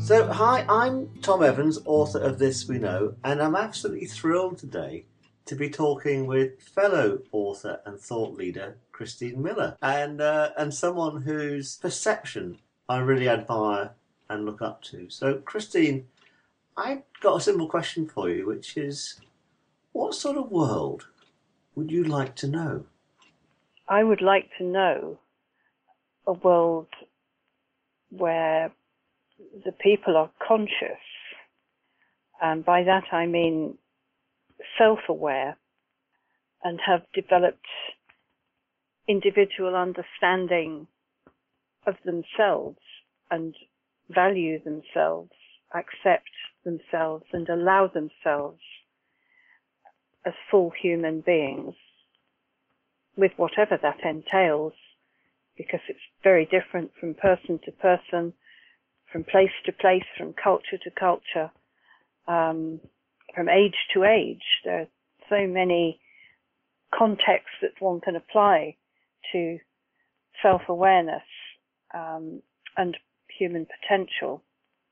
So, hi, I'm Tom Evans, author of This We Know, and I'm absolutely thrilled today to be talking with fellow author and thought leader Christine Miller, and someone whose perception I really admire and look up to. So, Christine, I've got a simple question for you, which is, what sort of world would you like to know? I would like to know a world where the people are conscious, and by that I mean self-aware, and have developed individual understanding of themselves and value themselves, accept themselves and allow themselves as full human beings, with whatever that entails, because it's very different from person to person, from place to place, from culture to culture, from age to age. There are so many contexts that one can apply to self-awareness and human potential.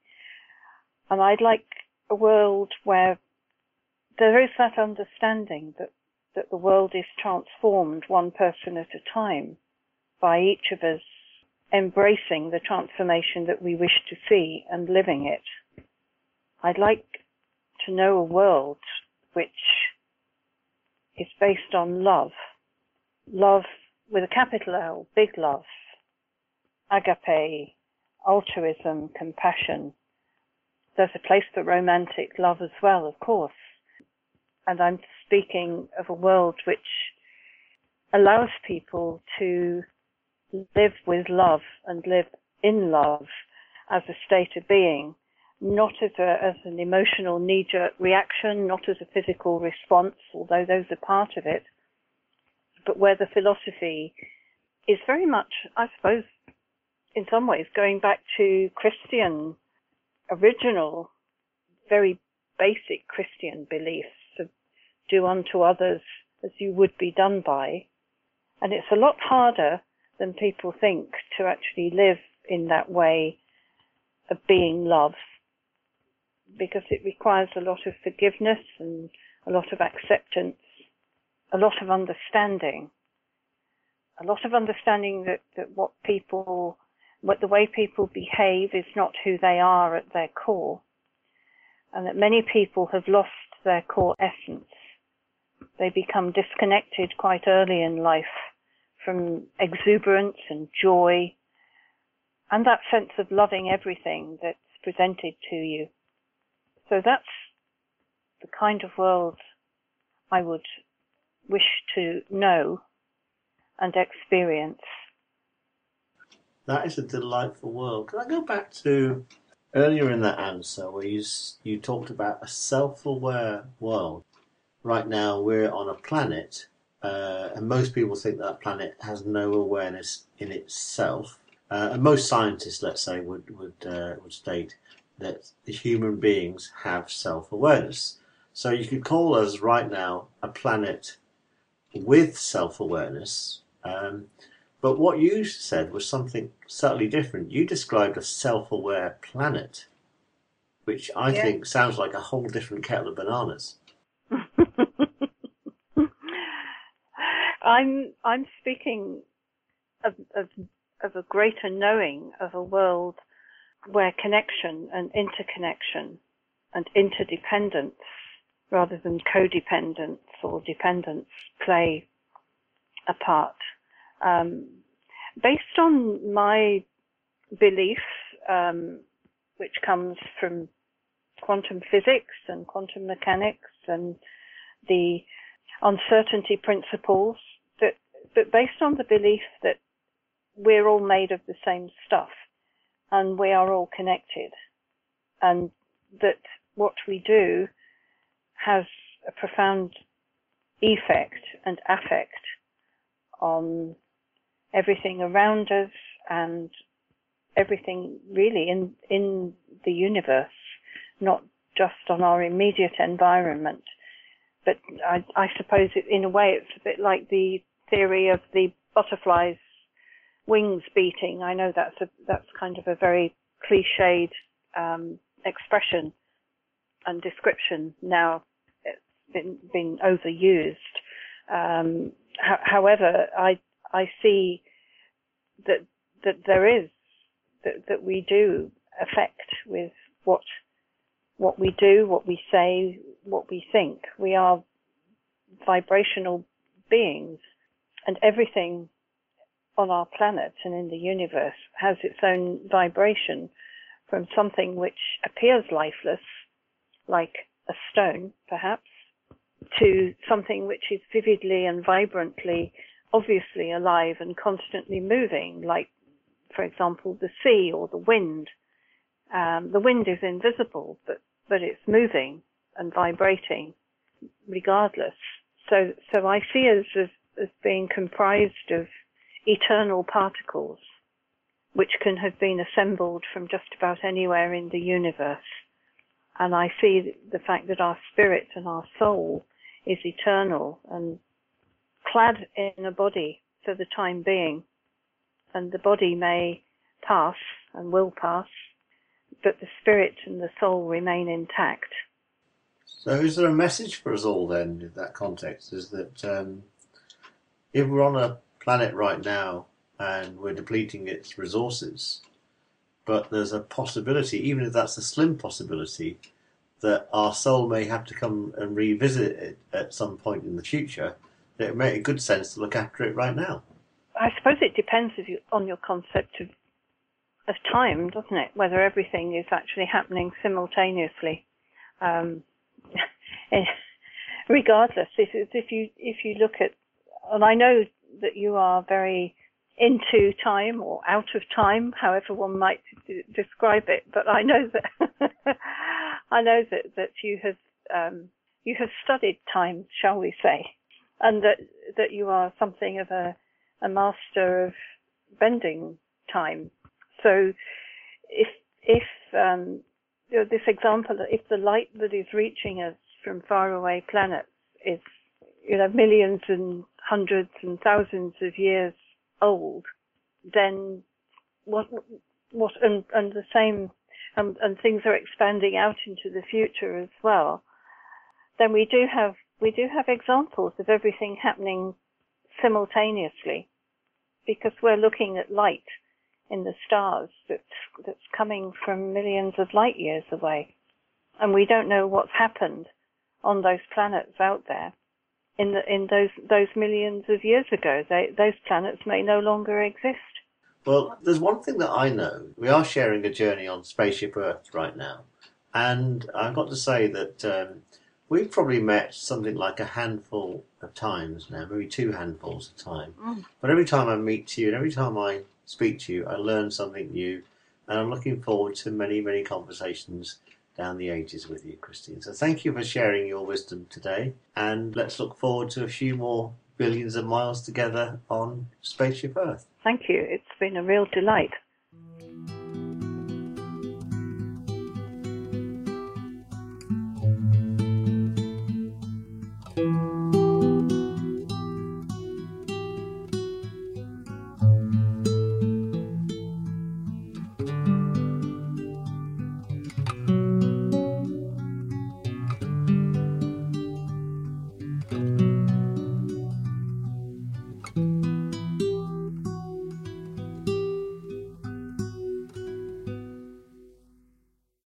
And I'd like a world where there is that understanding that the world is transformed one person at a time by each of us embracing the transformation that we wish to see and living it. I'd like to know a world which is based on love. Love with a capital L, big love, agape, altruism, compassion. There's a place for romantic love as well, of course. And I'm speaking of a world which allows people to live with love and live in love as a state of being, not as an emotional knee-jerk reaction, not as a physical response, although those are part of it, but where the philosophy is very much, I suppose, in some ways going back to Christian, original, very basic Christian beliefs of do unto others as you would be done by. And it's a lot harder than people think to actually live in that way of being love, because it requires a lot of forgiveness and a lot of acceptance, a lot of understanding that the way people behave is not who they are at their core, and that many people have lost their core essence. They become disconnected quite early in life from exuberance and joy and that sense of loving everything that's presented to you. So that's the kind of world I would wish to know and experience. That is a delightful world. Can I go back to earlier in that answer where you talked about a self-aware world? Right now we're on a planet, and most people think that planet has no awareness in itself. And most scientists, let's say, would state that the human beings have self-awareness. So you could call us right now a planet with self-awareness. But what you said was something subtly different. You described a self-aware planet, which I think sounds like a whole different kettle of bananas. I'm speaking of a greater knowing of a world where connection and interconnection and interdependence rather than codependence or dependence play a part. Based on my belief, which comes from quantum physics and quantum mechanics and the uncertainty principles, but based on the belief that we're all made of the same stuff and we are all connected, and that what we do has a profound effect and affect on everything around us and everything really in the universe, not just on our immediate environment. But I suppose in a way it's a bit like the theory of the butterfly's wings beating. I know that's kind of a very cliched expression and description now. It's been overused. However, I see that there is that we do affect with what we do, what we say, what we think. We are vibrational beings, and everything on our planet and in the universe has its own vibration, from something which appears lifeless, like a stone, perhaps, to something which is vividly and vibrantly, obviously alive and constantly moving, like, for example, the sea or the wind. The wind is invisible, but it's moving and vibrating regardless. So I see us as being comprised of eternal particles, which can have been assembled from just about anywhere in the universe. And I see the fact that our spirit and our soul is eternal and clad in a body for the time being. And the body may pass and will pass, but the spirit and the soul remain intact. So is there a message for us all then in that context? Is that if we're on a planet right now and we're depleting its resources, but there's a possibility, even if that's a slim possibility, that our soul may have to come and revisit it at some point in the future, that it would make good sense to look after it right now. I suppose it depends on your concept of time, doesn't it? Whether everything is actually happening simultaneously. Regardless, if you look at, and I know that you are very into time or out of time, however one might describe it, but I know that that you have studied time, shall we say, and that you are something of a master of bending time. So if this example, if the light that is reaching us from faraway planets is millions and hundreds and thousands of years old, then what and the same and things are expanding out into the future as well, then we do have examples of everything happening simultaneously, because we're looking at light in the stars that's coming from millions of light years away, and we don't know what's happened on those planets out there in those millions of years ago. Those planets may no longer exist. Well, there's one thing that I know. We are sharing a journey on Spaceship Earth right now, and I've got to say that we've probably met something like a handful of times now, maybe 2 handfuls of time. But every time I meet you and every time I speak to you, I learn something new, and I'm looking forward to many, many conversations down the ages with you, Christine. So thank you for sharing your wisdom today, and let's look forward to a few more billions of miles together on Spaceship Earth. Thank you. It's been a real delight.